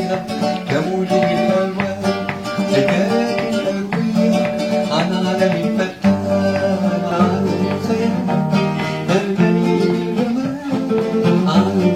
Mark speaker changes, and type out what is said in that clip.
Speaker 1: الأحلام كموج الألوان سكاكين الأكوية عن عالم فتان عالم الخيال الجميل الجمال عالم